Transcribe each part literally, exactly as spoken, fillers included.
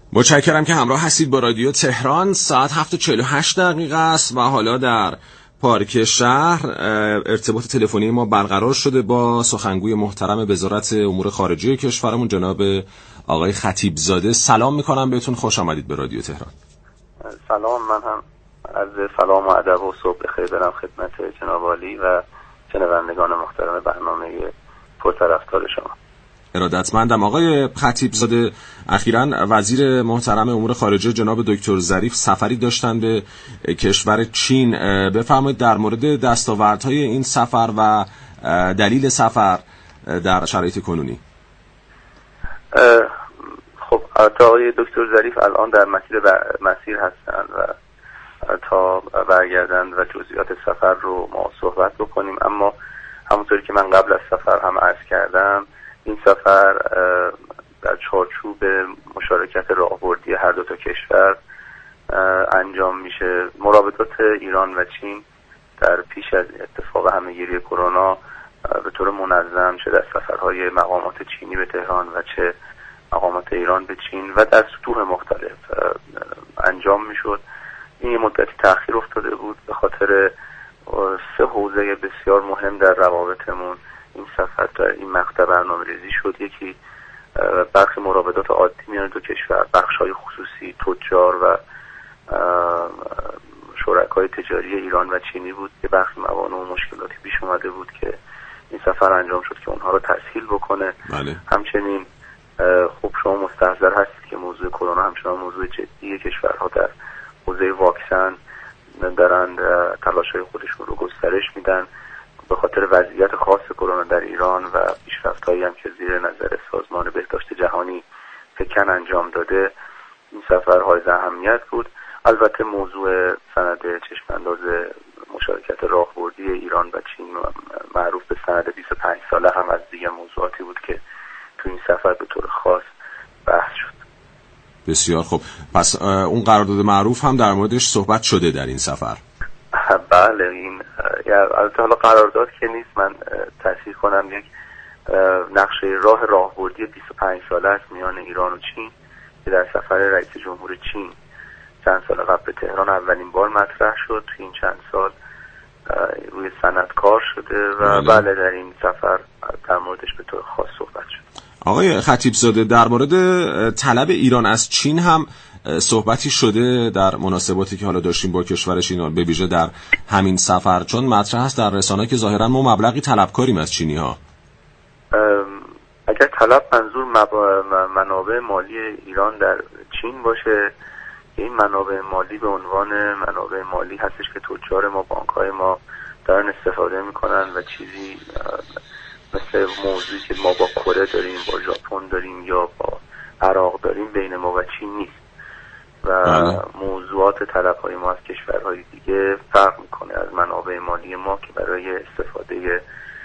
متشکرم که همراه هستید با رادیو تهران. ساعت هفت و چهل و هشت دقیقه است و حالا در پارک شهر ارتباط تلفنی ما برقرار شده با سخنگوی محترم وزارت امور خارجه کشورمون جناب آقای خطیب زاده. سلام میکنم بهتون، خوش آمدید به رادیو تهران. سلام، من هم از سلام و ادب و صبح بخیر برم خدمت جناب عالی و شنوندگان محترم برنامه پرطرفدار شما. ارادتمندم. آقای خطیب زاده، اخیراً وزیر محترم امور خارجه جناب دکتر ظریف سفری داشتن به کشور چین. بفرمایید در مورد دستاوردهای این سفر و دلیل سفر در شرایط کنونی. خب آقای دکتر ظریف الان در مسیر مسیر هستند و تا برگردند و جزئیات سفر رو ما صحبت بکنیم، اما همونطوری که من قبل از سفر هم عرض کردم، این سفر در چارچوب مشارکت راهبردی هر دو تا کشور انجام میشه. مراودات ایران و چین در پیش از اتفاق همهگیری کرونا به طور منظم چه در سفرهای مقامات چینی به تهران و چه مقامات ایران به چین و در سطوح مختلف انجام میشد. این یه مدتی تأخیر افتاده بود به خاطر سه حوزه بسیار مهم در روابطمون. این سفر در این مقطع برنامه‌ریزی شد. یکی برخی مراودات عادی میان دو کشور، بخش‌های خصوصی، تجار و شرکای تجاری ایران و چینی بود که برخی موانع و مشکلاتی پیش اومده بود که این سفر انجام شد که اونها رو تسهیل بکنه. بله. همچنین خوب شما مستحضر هستید که موضوع کرونا همچنان موضوع جدی، کشورها در حوزه واکسن دارند تلاش‌های خودشون رو گسترش میدن. به خاطر وضعیت خاص کرونا در ایران و پیشرفت‌هایی هم که زیر نظر سازمان بهداشت جهانی پکن انجام داده، این سفر حائز اهمیت بود. البته موضوع سند چشم‌انداز مشارکت راهبردی ایران و چین معروف به سند بیست و پنج ساله هم از دیگه موضوعاتی بود که تو این سفر به طور خاص بحث شد. بسیار خوب. پس اون قرارداد معروف هم در موردش صحبت شده در این سفر؟ بله، این البته حالا قرارداد که نیست، من تصحیح کنم یک نقشه راه راهبردی بیست و پنج ساله است میان ایران و چین که در سفر رئیس جمهور چین چند سال قبل به تهران اولین بار مطرح شد. تو این چند سال روی سند کار شده و بله, بله در این سفر در موردش به طور خاص صحبت شد. آقای خطیب زاده، در مورد طلب ایران از چین هم صحبتی شده در مناسباتی که حالا داشتیم با کشورش ایران، به ویژه در همین سفر، چون مطرح است در رسانه که ظاهرا ما مبلغی طلبکاریم از چینی ها. اگر طلب منظور منابع مالی ایران در چین باشه، این منابع مالی به عنوان منابع مالی هستش که تجار ما، بانک‌های ما دارن استفاده میکنن و چیزی مثل موضوعی که ما با کره داریم، با ژاپن داریم یا با عراق داریم بین ما و چین نیست و بله. موضوعات طلب‌های ما از کشورهای دیگه فرق میکنه از منابع مالی ما که برای استفاده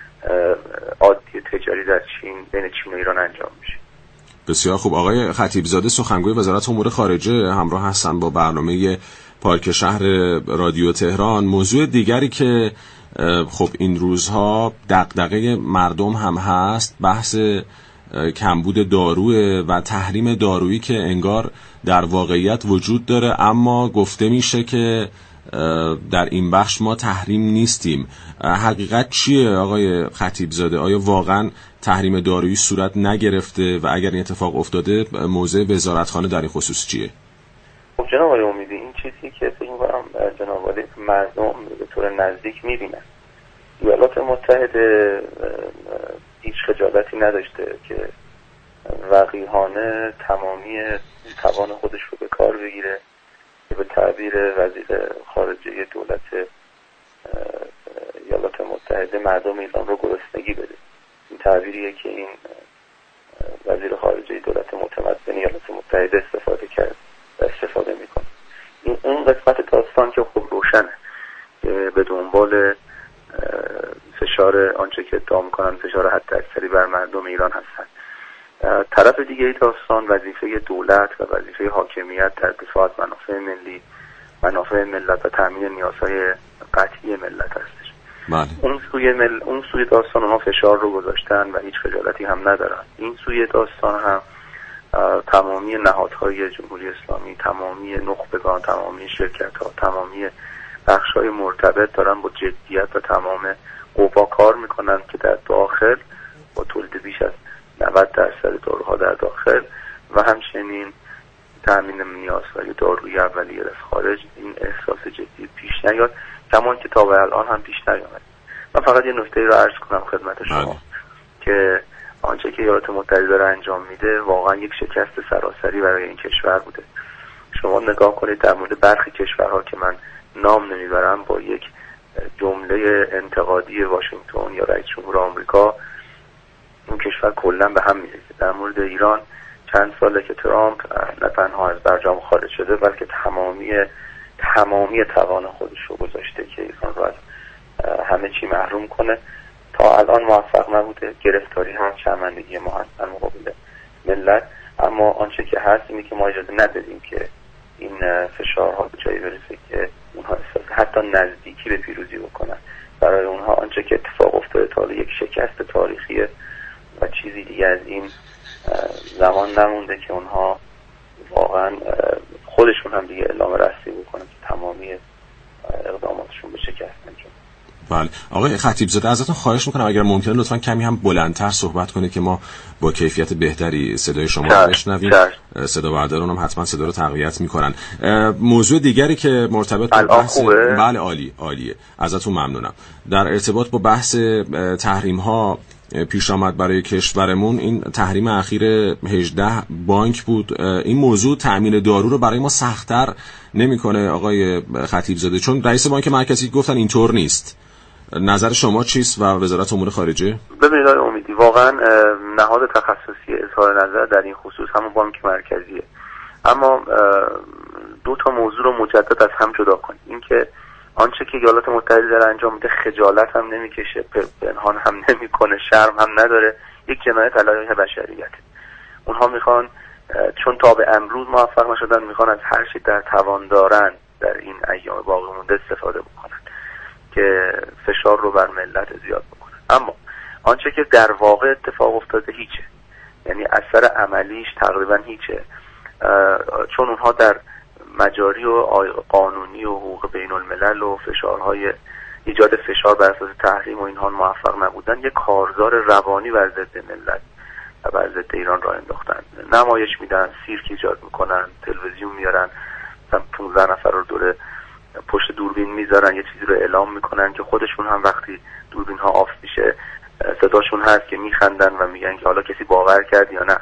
عادی تجاری در چین بین چین و ایران انجام میشه. بسیار خوب. آقای خطیب زاده، سخنگوی وزارت امور خارجه، همراه هستن با برنامه پارک شهر رادیو تهران. موضوع دیگری که خب این روزها دغدغه مردم هم هست، بحث کمبود داروه و تحریم دارویی که انگار در واقعیت وجود داره اما گفته میشه که در این بخش ما تحریم نیستیم. حقیقت چیه آقای خطیب زاده؟ آیا واقعا تحریم دارویی صورت نگرفته و اگر این اتفاق افتاده موضع وزارتخانه در این خصوص چیه؟ خب جناب آقای امیدی، این چیزی که فکر می‌کنم جناب آقای مردم به طور نزدیک می‌بینن، ایالات متحده هیچ خجالتی نداشته که وقیحانه تمامی توان خودش رو به کار بگیره که به تعبیر وزیر خارجه دولت ایالات متحده مردم ایران رو گرسنگی بده. این تعبیریه که این وزیر خارجه دولت متمدن ایالات متحده استفاده کرد و استفاده میکنه. این اون قسمت داستان که خب روشنه به دنبال فشار آنچه که ادعا میکنن فشار حد اکثری بر مردم ایران هستن. طرف دیگه داستان وظیفه دولت و وظیفه حاکمیت در دفاع از منافع ملی، منافع ملت و تامین نیازهای قطعی ملت هستش. بله. اون سوی مل... اون سوی داستان اونها فشار رو گذاشتن و هیچ خجالتی هم ندارن. این سوی داستان هم تمامی نهادهای جمهوری اسلامی، تمامی نخبگان، تمامی شرکت‌ها، تمامی بخش‌های مرتبط دارن با جدیت و تمام قوا کار میکنن که در داخل با تولید بیش از نود درصد داروها در داخل و همچنین تامین نیازهای دارویی اولیه از خارج این احساس جدی پیش نیاد، کمان که تا به الان هم پیش نیامد. من فقط یه نکته رو عرض کنم خدمت شما بله. که آنچه که ایالات متحده داره انجام میده واقعا یک شکست سراسری برای این کشور بوده. شما نگاه کنید در مورد برخی کشورها که من نام نمیبرم با یک جمله انتقادی واشنگتن یا رئیس جمهور آمریکا اون کشور کلا به هم میریزه. در مورد ایران چند ساله که ترامپ نه تنها از برجام خارج شده بلکه تمامی تمامی توان خودش رو گذاشته که ایران رو از همه چی محروم کنه. تا الان موفق نبوده. گرفتاری هم شرمندگی ما هست در مقابل ملت، اما آنچه که هست اینه که ما اجازه ندادیم که این فشارها به جایی برسه که اونها احساس حتی نزدیکی به پیروزی بکنن. برای اونها آنچه که اتفاق افتاده تا یک شکست تاریخیه و چیزی دیگه از این زمان نمونده که اونها واقعا خودشون هم دیگه اعلام رسمی بکنن که تمامی اقداماتشون به شکست انجام. بله آقای خطیبزاده ازتون خواهش میکنم اگر ممکنه لطفاً کمی هم بلندتر صحبت کنید که ما با کیفیت بهتری صدای شما رو بشنویم. صدا برداران هم حتما صدا رو تقویت میکنن. موضوع دیگری که مرتبط با بحث بله عالی عالیه ازتون ممنونم. در ارتباط با بحث تحریم ها پیش آمد برای کشورمون این تحریم اخیر هجده بانک بود. این موضوع تأمین دارو رو برای ما سخت‌تر نمیکنه آقای خطیبزاده؟ چون رئیس بانک مرکزی گفتن اینطور نیست. نظر شما چیست و وزارت امور خارجه؟ ببینید آقای امیدی، واقعا نهاد تخصصی اظهار نظر در این خصوص همون بانک مرکزیه. اما دو تا موضوع رو مجدد از هم جدا کنیم. اینکه آنچه که ایالات متحده داره انجام میده خجالت هم نمیکشه، پنهان هم نمیکنه، شرم هم نداره، یک جنایت علیه بشریت. اونها میخوان چون تا به امروز موفق نشدن میخوان از هر چی در توان دارن در این ایام باقی مونده استفاده بکنن که فشار رو بر ملت زیاد بکنن. اما آنچه که در واقع اتفاق افتاده هیچه، یعنی اثر عملیش تقریبا هیچه، چون اونها در مجاری و قانونی و حقوق بین الملل و فشارهای ایجاد فشار بر اساس تحریم و اینها موفق نبودن، یک کارزار روانی بر ضد ملت و بر ضد ایران را انداختن. نمایش میدن، سیرک ایجاد میکنن، تلویزیون میارن، مثلا پانزده نفر رو دور پشت دوربین میذارن، یه چیزی رو اعلام میکنن که خودشون هم وقتی دوربین ها آف میشه صداشون هست که میخندن و میگن که حالا کسی باور کرد یا نه.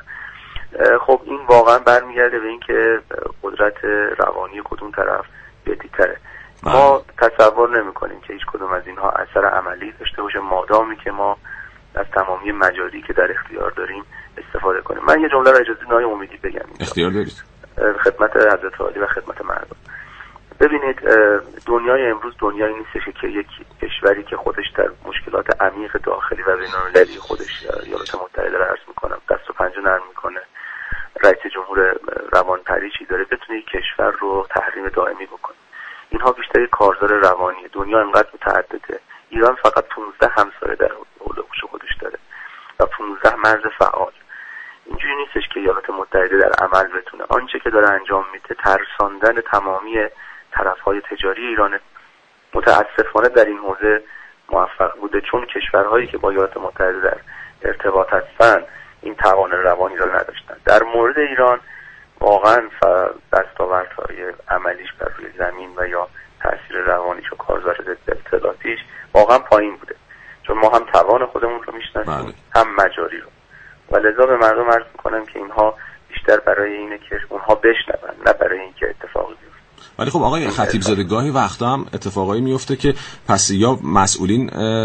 خب این واقعا برمیگرده به این که قدرت روانی کدوم طرف جدی‌تره. ما تصور نمی کنیم که هیچ کدوم از اینها اثر عملی داشته باشه مادامی که ما از تمامی مجاری که در اختیار داریم استفاده کنیم. من یه جمله رو اجازه نای امیدی بگم اختیار دارید خدمت حضرت عالی و خدمت مردم. ببینید دنیای امروز دنیایی نیستش که یک کشوری که خودش در مشکلات عمیق داخلی و بین‌المللی خودش ایالات متحده رو عرض میکنم دست و پنجه نرم میکنه، رئیس جمهور روانپری چی داره، بتونه یک کشور رو تحریم دائمی بکنه. اینها بیشتر کارزار روانی. دنیا انقدر متعدده، ایران فقط پانزده همسایه در اولوش خودش داره و پانزده مرز فعال. اینجوری نیستش که ایالات متحده در عمل بتونه. آنچه که داره انجام میده ترساندن تمامی طرفهای تجاری ایرانه. متاسفانه در این حوزه موفق بوده، چون کشورهایی که با ایالات متحده در ارتباط هستن این توان روانی را نداشتن. در مورد ایران واقعا دستاوردهای عملیش بر روی زمین و یا تاثیر روانیش و کارزار ضد اطلاعاتیش واقعا پایین بوده، چون ما هم توان خودمون رو میشناسیم هم مجاری رو، و لذا به مردم عرض میکنم که اینها بیشتر برای اینه که اونها بشنون نه برای اینکه اتفاقی بیفته. ولی خب آقای خطیبزاده گاهی وقتا هم اتفاقایی میفته که پس یا مسئولین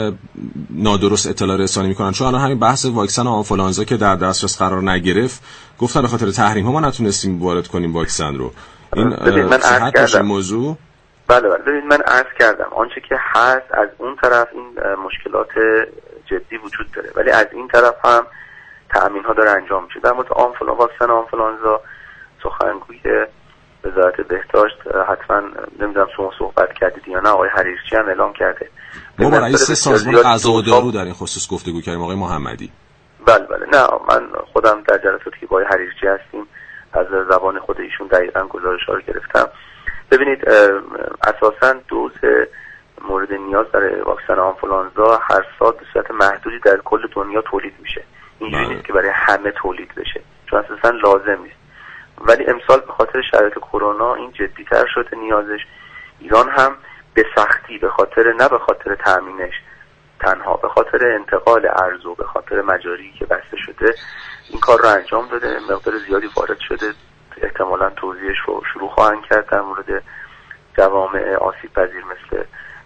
نادرست اطلاع رسانی میکنن، چون الان همین بحث واکسن آنفولانزا که در دسترس قرار نگرفت گفتن به خاطر تحریم ها ما نتونستیم وارد کنیم واکسن رو. این صحت باشه موضوع؟ بله بله ببینید من عرض کردم آنچه که هست از اون طرف این مشکلات جدی وجود داره، ولی از این طرف هم تأمین ها داره انجام میشه. در مورد آنفولانزا واکسن آنفولانزا سخنگوی وزارت بهداشت حتما نمیدونم شما صحبت کردید یا نه، آقای حریرچی هم اعلام کرده. ما با رئیس سازمان غذا و دارو در این خصوص گفتگو کردیم آقای محمدی. بله بله نه من خودم در جلساتی که با حریرچی هستیم از زبان خود ایشون دقیقاً گزارش‌ها رو گرفتم. ببینید اساساً دوز مورد نیاز در واکسن آنفولانزا هر سال به صورت محدودی در کل دنیا تولید میشه. اینجوری نیست که برای همه تولید بشه، چون اساساً لازم نیست. ولی امسال به خاطر شرایط کرونا این جدی‌تر شده نیازش. ایران هم به سختی به خاطر نه به خاطر تامینش تنها، به خاطر انتقال ارز و به خاطر مجاری که بسته شده این کار رو انجام داده. مقدار زیادی وارد شده، احتمالاً توزیعش رو شروع خواهند کرد در مورد جوامع آسیب پذیر مثل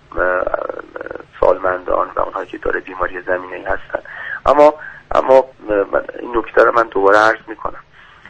سالمندان و اونهایی که داره بیماری زمینه‌ای هستن. اما اما این نکته رو من دوباره عرض میکنم،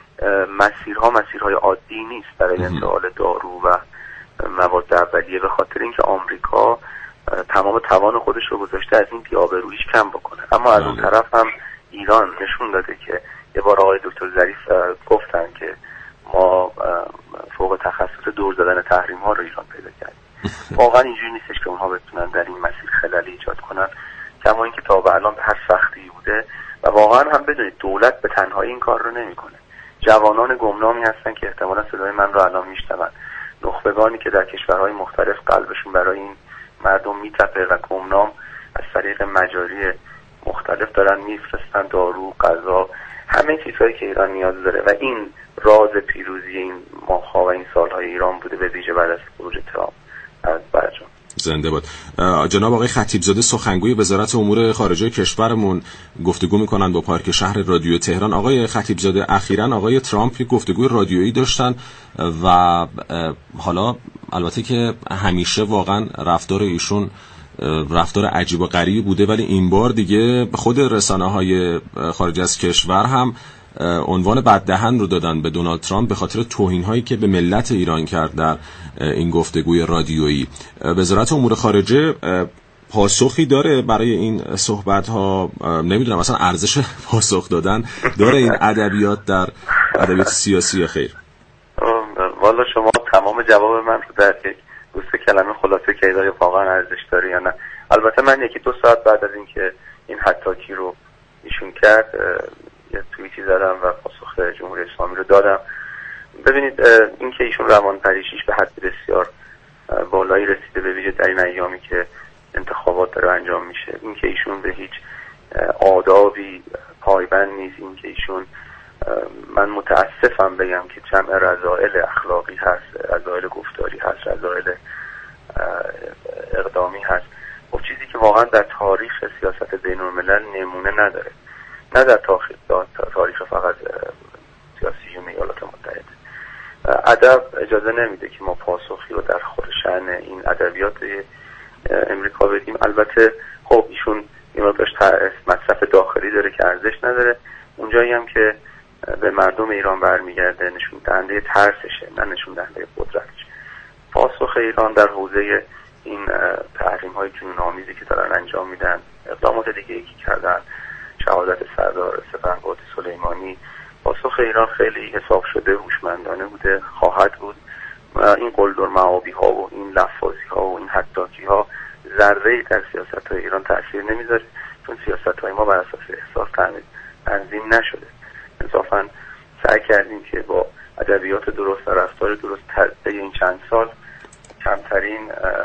مسیرها مسیرهای عادی نیست برای انتقال دارو و مواد اولیه، به خاطر اینکه آمریکا تمام توان خودش رو گذاشته از این بی‌آبروییش کم بکنه. اما از اون طرف هم ایران نشون داده که یه بار آقای دکتر ظریف گفتن که ما فوق تخصص دور زدن تحریم ها رو ایران پیدا کردیم. واقعا اینجوری نیستش که اونها بتونن در این مسیر خلالی ایجاد کنن، کما اینکه تا به الان به هر سختی بوده و واقعا هم بدونید دولت به تنهایی این کار رو نمیکنه. جوانان گمنامی هستن که احتمالا صدای من رو الان میشنون، نخبگانی که در کشورهای مختلف قلبشون برای این مردم میتپه و گمنام از طریق مجاری مختلف دارن میفرستن دارو، غذا، همه چیزهایی که ایران نیاز داره و این راز پیروزی این ماه‌ها و این سال‌های ایران بوده، به ویژه بعد از خروج ترامپ از برجام. زنده باد. جناب آقای خطیبزاده سخنگوی وزارت امور خارجه کشورمون گفتگو میکنن با پارک شهر رادیو تهران. آقای خطیبزاده اخیراً آقای ترامپ یک گفتگوی رادیویی داشتن و حالا البته که همیشه واقعا رفتار ایشون رفتار عجیب و غریبی بوده، ولی این بار دیگه خود رسانه‌های خارج از کشور هم عنوان بددهن رو دادن به دونالد ترامپ به خاطر توهین‌هایی که به ملت ایران کرد در این گفتگوی رادیویی. وزارت امور خارجه پاسخی داره برای این صحبت‌ها؟ نمیدونم مثلا ارزش پاسخ دادن داره این ادبیات در ادبیات سیاسی خیر؟ والا شما تمام جواب من رو در یک دو سه کلمه خلاصه کردید آیا واقعا ارزش داره یا نه. البته من یکی دو ساعت بعد از اینکه این حطاکی رو ایشون کرد یه توییتی زدم و پاسخ جمهوری اسلامی رو دادم. ببینید اینکه ایشون روان پریشیش به حد بسیار بالایی رسیده، به ویژه در این ایامی که انتخابات داره انجام میشه، اینکه ایشون به هیچ آدابی پایبند نیست، اینکه ایشون من متاسفم بگم که جمع رذائل اخلاقی هست، رذائل گفتاری هست، رذائل اقدامی هست، و چیزی که واقعا در تاریخ سیاست بین الملل نمونه نداره، نه در تاریخ فقط سیاسی و ایالات متحده. ادب اجازه نمیده که ما پاسخی رو در خود شأن این ادبیات امریکا بدیم. البته خب ایشون این مقدارش مصرف داخلی داره که ارزش نداره، اونجایی هم که به مردم ایران برمیگرده نشون دهنده ترسشه، نه نشون دهنده قدرتش. پاسخ ایران در حوزه این تحریم های جنون آمیزی که دارن انجام میدن، اقدامات دیگه ای که کردن، شهادت سردار سپهبد سلیمانی، پاسخ ایران خیلی حساب شده، هوشمندانه بوده، خواهد بود. این قلدر معابی ها و این لفاظی ها و این حداکی ها ذره‌ای در سیاست های ایران تأثیر نمیذاره، چون سیاست های ما بر اساس احساس تنظیم نشده. انصافاً سعی کردیم که با ادبیات درست و رفتار درست طی این چند سال کمترین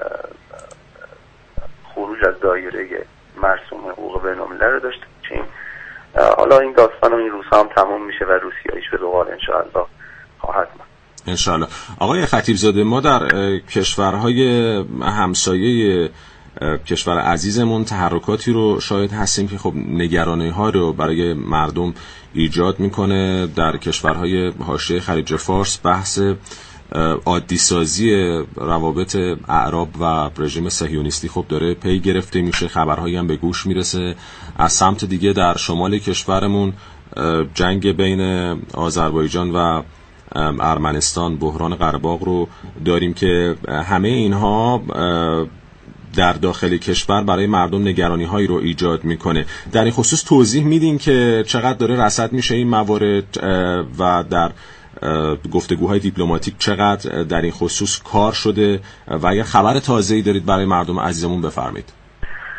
خروج از دایره مرسوم حقوق بین‌الملل رو داشته باشیم. حالا این داستان و این روزها هم تموم میشه و روسیاییش به زغال انشاءالله خواهد ماند. انشاءالله. آقای خطیبزاده ما در کشورهای همسایه کشور عزیزمون تحرکاتی رو شاهد هستیم که خب نگرانی ها رو برای مردم ایجاد میکنه. در کشورهای حاشیه خلیج فارس بحث عادی سازی روابط اعراب و رژیم صهیونیستی خب داره پی گرفته میشه، خبرهایی هم به گوش میرسه. از سمت دیگه در شمال کشورمون جنگ بین آذربایجان و ارمنستان، بحران قره‌باغ رو داریم که همه اینها در داخل کشور برای مردم نگرانی هایی رو ایجاد میکنه. در این خصوص توضیح میدین که چقدر داره رصد میشه این موارد و در گفتگوهای دیپلماتیک چقدر در این خصوص کار شده و اگر خبر تازه‌ای دارید برای مردم عزیزمون بفرمایید. خب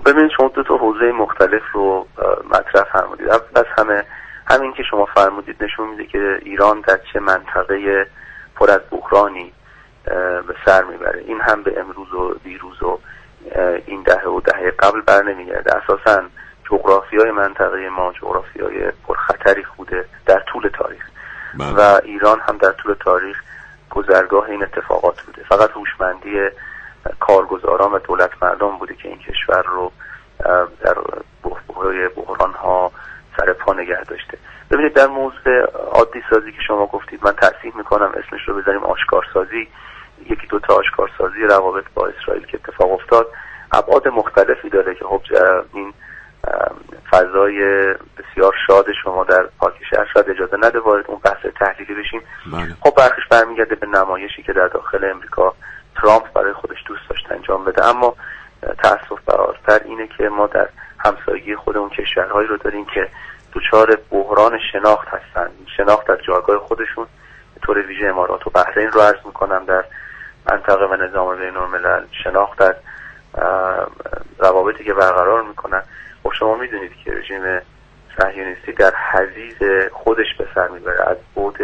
خب ببینید شما دو تا حوزه مختلف رو مطرح فرمودید. اول از همه همین که شما فرمودید نشون میده که ایران در چه منطقه پر از بحرانی به سر میبره. این هم به امروز و دیروز و این دهه و دهه قبل بر نمیگرده. اساساً جغرافیای منطقه ما جغرافیای پرخطری بوده در طول تاریخ بله. و ایران هم در طول تاریخ گذرگاه این اتفاقات بوده. فقط هوشمندی کارگزاران و دولت مردم بوده که این کشور رو در بحران ها سر پا نگه داشته. ببینید در موضوع عادی سازی که شما گفتید من تصحیح میکنم اسمش رو بذاریم آشکارسازی، یکی دو تا آشکارسازی روابط با اسرائیل که اتفاق افتاد ابعاد مختلفی داره که خب این فضای بسیار شاد شما در پاک شهر شاید اجازه نده وارد اون بحث تحلیلی بشیم. بله. خب برخش برمیگرده به نمایشی که در داخل امریکا ترامپ برای خودش دوست داشت انجام بده، اما تأسف برارتر اینه که ما در همسایگی خودمون کشورهایی رو داریم که دچار بحران شناخت هستن، شناخت از جایگاه خودشون، به طور ویژه امارات و بحرین رو عرض میکنم در منطقه و نظام بین الملل، شناخت از روابطی که برقرار میکنن. خب شما میدونید که رژیم صهیونیستی در حضیض خودش به سر میبره، از بعد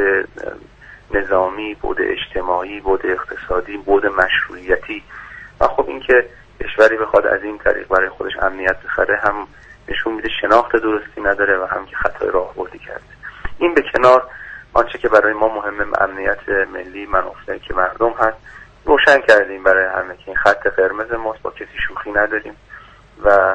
نظامی، بعد اجتماعی، بعد اقتصادی، بعد مشروعیتی، و خب این که کشوری بخواد از این طریق برای خودش امنیت بخره هم نشون میده شناخت درستی نداره و هم که خطای راهبردی کرده. این به کنار آنچه که برای ما مهمه امنیت ملی منافع که مردم هست روشن کردیم برای همه که این خط قرمز ماست، با کسی شوخی نداریم و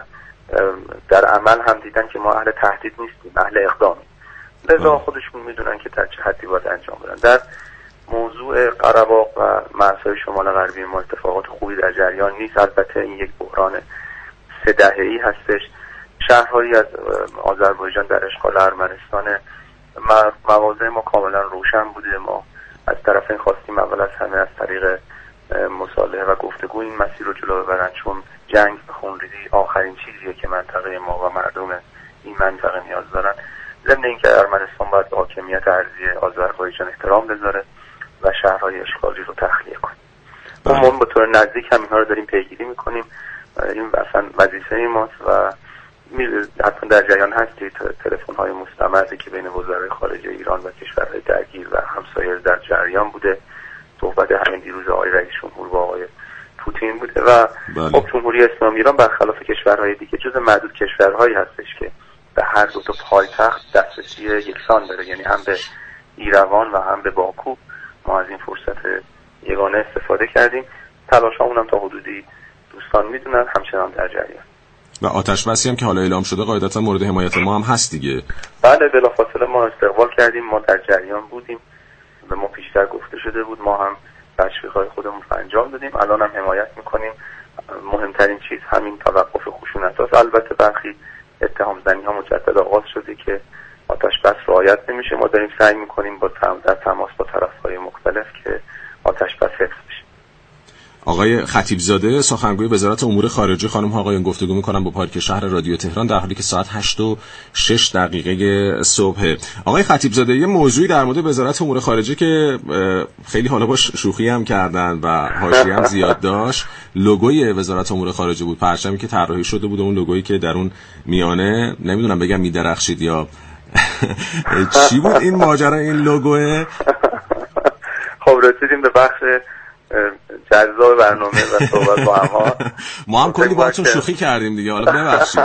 در عمل هم دیدن که ما اهل تهدید نیستیم، اهل اقدامیم. لذا خودشون میدونن که در چه حدی باید انجام بدن. در موضوع قره‌باغ و مرزهای شمال غربی ما اتفاقات خوبی در جریان نیست. البته این یک بحران سه دهه‌ای هستش. شهرهایی از آذربایجان در اشغال ارمنستان، مواضع ما کاملا روشن بوده. ما از طرفین خواستیم اول از همه از طریق مصالحه و گفتگو این مسیر رو جلو ببرن، چون جنگ به خونریزی آخرین چیزیه که منطقه ما و مردم این منطقه نیاز دارن. ضمن اینکه ارمنستان باید به حاکمیت ارضی آذربایجان احترام بذاره و شهرهای اشغالی رو تخلیه کنه. ما به طور نزدیک هم اینها رو داریم پیگیری میکنیم. این اصلا وظیفه ماست و حتما در جریان هستید تلفن های مستمری که بین وزرای خارجه ایران و کشورهای درگیر و همسایه در جریان بوده. صحبت همین دیروز آقای رئیس جمهور با آقای پوتین بوده و خب جمهوری اسلامی ایران برخلاف کشورهای دیگه جز معدود کشورهایی هستش که به هر دو تا پایتخت دسترسی یکسان داره، یعنی هم به ایروان و هم به باکو. ما از این فرصت یگانه استفاده کردیم. تلاشامون هم تا حدودی دوستان میدونن همچنان در جریان و آتش بسی هم که حالا اعلام شده قاعدتا مورد حمایت ما هم هست دیگه. بله بلافاصله ما استقبال کردیم، ما در جریان بودیم، به ما پیشتر گفته شده بود، ما هم تشویق‌های خودمون رو انجام دادیم، الان هم حمایت میکنیم. مهمترین چیز همین توقف خشونت هست. البته برخی اتهام زنی ها مجدد آغاز شده که آتش بس رعایت نمیشه. ما داریم سعی میکنیم با در تماس با طرف‌های مختلف که آتش بس حفظ بشه. آقای خطیبزاده سخنگوی وزارت امور خارجه، خانم ها آقایان، گفتگو میکنم با پارک شهر رادیو تهران در حالی که ساعت هشت و شش دقیقه صبح. آقای خطیبزاده یه موضوعی در مورد وزارت امور خارجه که خیلی حالا باش شوخی هم کردن و حاشیه هم زیاد داشت، لوگوی وزارت امور خارجه بود، پرچمی که طراحی شده بود، اون لوگویی که در اون میانه نمیدونم بگم میدرخشید یا چی بود این ماجرا این لوگوه. خب رسیدیم به بخش جذاب برنامه و صحبت با هم. ما هم کلی باهاتون شوخی کردیم دیگه، حالا ببخشید.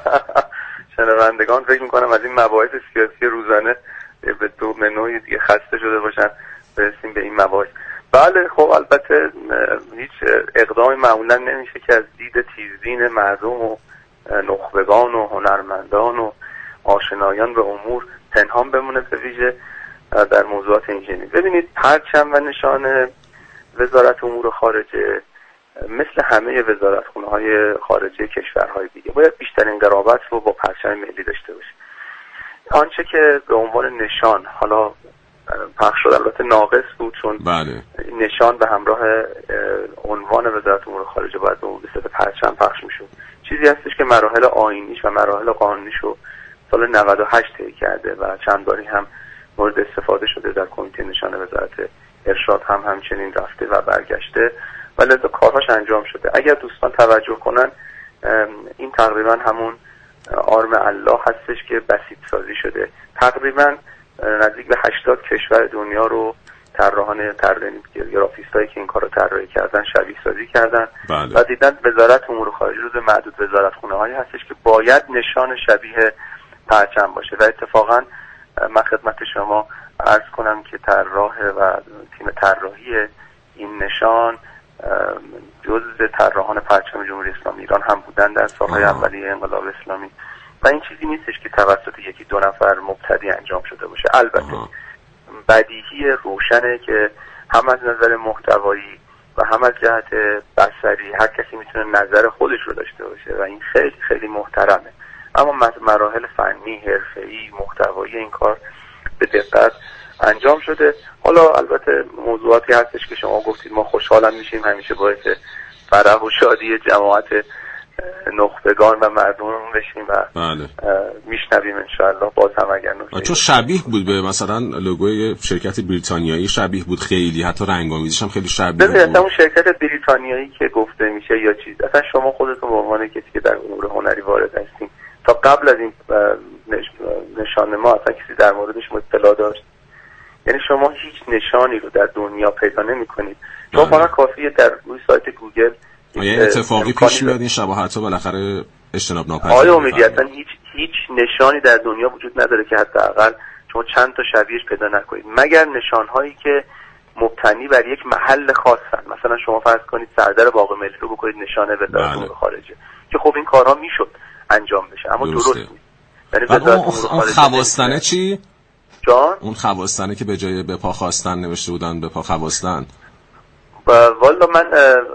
شنوندگان فکر می‌کنم از این مباحث سیاسی روزانه به دو منوی دیگه خسته شده باشن، برسیم به این مباحث. بله خب البته هیچ اقدامی معمولا نمیشه که از دید تیزبین مردم و نخبگان و هنرمندان و آشنایان به امور پنهان بمونه، به ویژه در موضوعات اینجوری. ببینید پرچم و نشان وزارت امور خارجه مثل همه وزارتخونه‌های خارجه کشورهای دیگه باید بیشترین قرابت رو با پرچم ملی داشته باشه. آنچه که به عنوان نشان حالا پخش شد البته ناقص بود، چون بله. نشان به همراه عنوان وزارت امور خارجه باید به صورت پرچم پخش میشد. چیزی هستش که مراحل آیینیش و مراحل قانونیش رو سال نود و هشت طی کرده و چند باری هم مورد استفاده شده. در کمیته نشان وزارت ارشاد هم همچنین رفته و برگشته و لذا کارهاش انجام شده. اگر دوستان توجه کنن این تقریبا همون آرم الله هستش که بسیط سازی شده. تقریبا نزدیک به هشتاد کشور دنیا رو طراحان طراحی گرافیستایی که این کارو طراحی کردن شبیه سازی کردن. بله. و دیدن وزارت امور خارجه جزو معدود وزارتخونه هایی هستش که باید نشان شبیه پرچم باشه و اتفاقا من خدمت شما عرض کنم که طراح و تیم طراحی این نشان جزو طراحان پرچم جمهوری اسلامی ایران هم بودن در سالهای اولیه انقلاب اسلامی و این چیزی نیستش که توسط یکی دو نفر مبتدی انجام شده باشه. البته آه. بدیهی روشنه که هم از نظر محتوایی و هم از جهت بصری هر کسی میتونه نظر خودش رو داشته باشه و این خیلی خیلی محترمه، اما مراحل فنی، حرفه‌ای، محتوایی این کار به دقت انجام شده. حالا البته موضوعاتی هستش که شما گفتید ما خوشحالم میشیم همیشه باعث فرح و شادی جماعت نخبگان و مردم بشیم و بله. میشنویم انشاءالله باز هم اگر نکته. چون شبیه بود به مثلا لوگوی شرکت بریتانیایی، شبیه بود خیلی، حتی رنگ‌آمیزیش هم خیلی شبیه بود. ببینید اون شرکت بریتانیایی که گفته میشه یا چیز، اصلا شما خودتون به عنوان کسی که در امور هنری وارد هستین تا قبل از این نشان ما اصلا کسی در موردش اطلاع داشت؟ یعنی شما هیچ نشانی رو در دنیا پیدا نمی‌کنید. شما فقط کافیه در روی سایت گوگل یعنی اتفاقی پیش میاد این شباهت‌ها بالاخره اجتناب ناپذیره. آیا امیدی اصلا هیچ هیچ نشانی در دنیا وجود نداره که حداقل شما چند تا شبیهش پیدا نکنید، مگر نشان‌هایی که مبتنی بر یک محل خاصن. مثلا شما فرض کنید سردر باغ ملی رو بکنید نشانه وزارت امور خارجه که خب این کارها میشد انجام بشه، اما درست نیست. یعنی وزارت امور خارجه خواستنه چی؟ جان؟ اون خواستنه که به جای به پا خواستن نوشته بودن به پا خواستن. والا من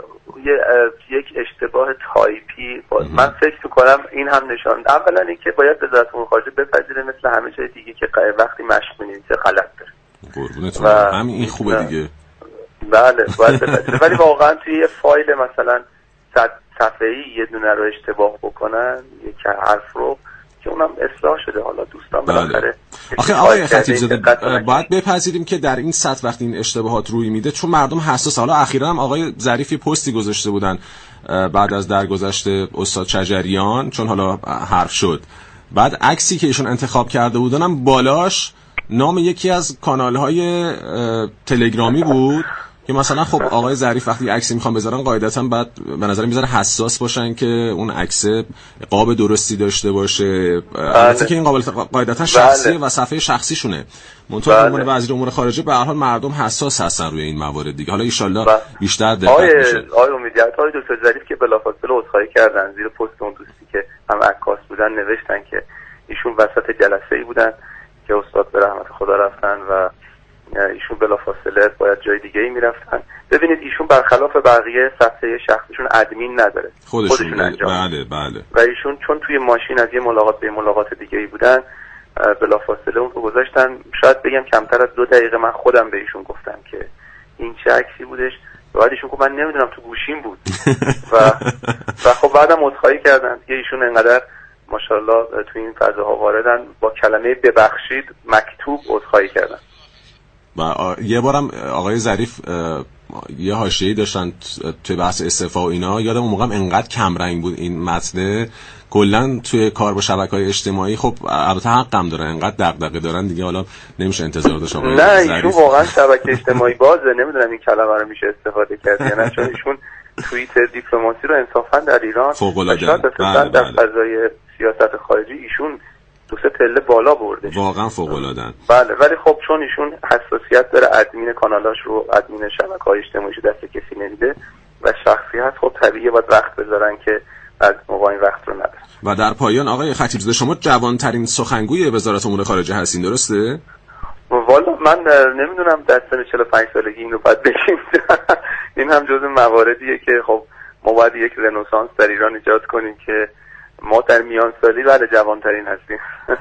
یک اشتباه تایپی من فکر می‌کنم این هم نشان. اولا اینکه باید وزارت امور خارجه بپذیره مثل همه جای دیگه که وقتی مشق می‌نویسه غلط داره. قربونتون همین این خوبه دیگه. بله باید بپذیره، ولی واقعا توی یه فایل مثلا صد صفحه‌ای یه دونه رو اشتباه بکنن یک حرف رو که اونم اصلاح شده. حالا دوستان بالاخره آخه آقای خطیب‌زاده باید بپذیریم که در این سطح وقتی این اشتباهات روی میده چون مردم حساس. حالا اخیراً هم آقای ظریفی پستی گذاشته بودن بعد از درگذشت استاد شجریان، چون حالا حرف شد، بعد عکسی که ایشون انتخاب کرده بودن هم بالاش نام یکی از کانال‌های تلگرامی بود که مثلا خب آقای ظریف وقتی عکسی میخوان بذارن قاعدتاً بعد به نظر میذاره حساس باشن که اون عکس قاب درستی داشته باشه. البته که این قابل قاعدتاً شخصیه و صفحه شخصیشونه. منتها به عنوان وزیر امور خارجه به هر حال مردم حساس هستن روی این موارد دیگه. حالا ان شاءالله بیشتر دقت بشه. آقای امیدوارم آقای دکتر ظریف که بلافاصله عذرخواهی کردن زیر پست اون دوستی که هم عکاس بودن نوشتن که ایشون وسط جلسه‌ای بودن که استاد به رحمت خدا رفتن و ایشون بلافاصله باید جای دیگه ای میرفتن. ببینید ایشون برخلاف بقیه صفحه شخصیشون ادمین نداره، خودشون, خودشون انجام. بله بله. و ایشون چون توی ماشین از یه ملاقات به ملاقات دیگه ای بودن بلافاصله اون رو گذاشتن. شاید بگم کمتر از دو دقیقه من خودم به ایشون گفتم که این چه عکسی بودش. بعد ایشون گفت من نمیدونم تو گوشیم بود و و خب بعدم عذرخواهی کردن دیگه. ایشون انقدر ماشاءالله تو این فضاها واردن با کلمه ببخشید مکتوب عذرخواهی کردن. و یه بارم آقای ظریف یه حاشیه‌ای داشتن توی بحث استعفا و اینا، یادم اون موقع انقدر کم رنگ بود این متن کلا توی کار با شبکه‌های اجتماعی. خب البته حقم دارن انقدر دغدغه دارن دیگه، حالا نمیشه انتظار داشت آقای نه ایشون واقعا شبکه اجتماعی بازه، نمیدونم این کلمه رو میشه استفاده کرد یا نه، چون ایشون توییتر دیپلماسی رو انصافا در ایران فوق‌العاده در فضای سیاست خارجی ایشون دو سه پله بالا برده، واقعا فوق‌العاده‌ن. بله ولی خب چون ایشون حساسیت داره ادمین کانالاش رو، ادمین شبکه‌های اجتماعیش دست کسی نمیده و شخصیت خب طبیعیه باید وقت بذارن که از موقع این وقت رو نداره. و در پایان آقای خطیب‌زاده شما جوانترین سخنگوی وزارت امور خارجه هستین، درسته؟ والا من نمیدونم در سن چهل و پنج سالگی اینو باید بگیم. این هم جزو مواردیه که خب ما باید یک رنسانس در ایران ایجاد کنیم که ما در میان سالی بعد جوانترین هستیم.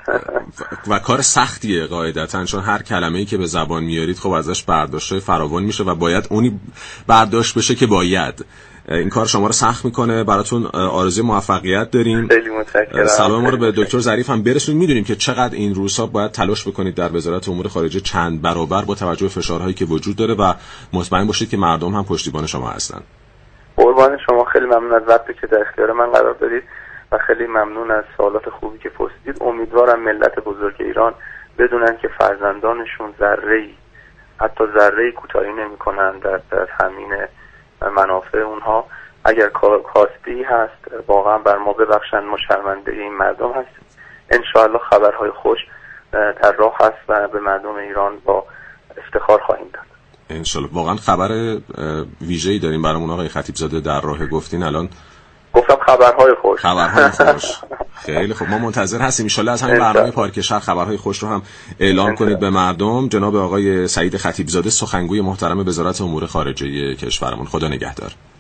و کار سختیه قاعدتاً، چون هر کلمه‌ای که به زبان میارید خب ازش برداشت فراوان میشه و باید اونی برداشت بشه که باید. این کار شما رو سخت میکنه. براتون آرزوی موفقیت داریم. خیلی متشکرم. سلام ما رو به دکتر ظریف هم برسونید. میدونیم که چقدر این روزها باید تلاش بکنید در وزارت امور خارجه چند برابر با توجه به فشارهایی که وجود داره و مطمئن باشید که مردم هم پشتیبان شما هستن. قربان شما، خیلی ممنون از وقتی که در اختیار من قرار دادید و خیلی ممنون از سوالات خوبی که پرسیدید. امیدوارم ملت بزرگ ایران بدونن که فرزندانشون ذره‌ای، حتی ذره‌ای کوتاهی نمی‌کنن در در همین منافع اونها. اگر کاسبی هست واقعا بر ما ببخشن، ما شرمنده این مردم هستیم. ان شاء الله خبرهای خوش در راه هست و به مردم ایران با افتخار خواهیم داد. ان شاء الله. واقعا خبر ویژه‌ای داریم برامون آقای خطیبزاده، در راه گفتین الان. گفتم خبرهای خوش. خبرهای خوش. خیلی خب، ما منتظر هستیم ان شاء الله از همین برنامه پارک شهر خبرهای خوش رو هم اعلام کنید به مردم. جناب آقای سعید خطیبزاده، سخنگوی محترم وزارت امور خارجه کشورمون، خدا نگهدار.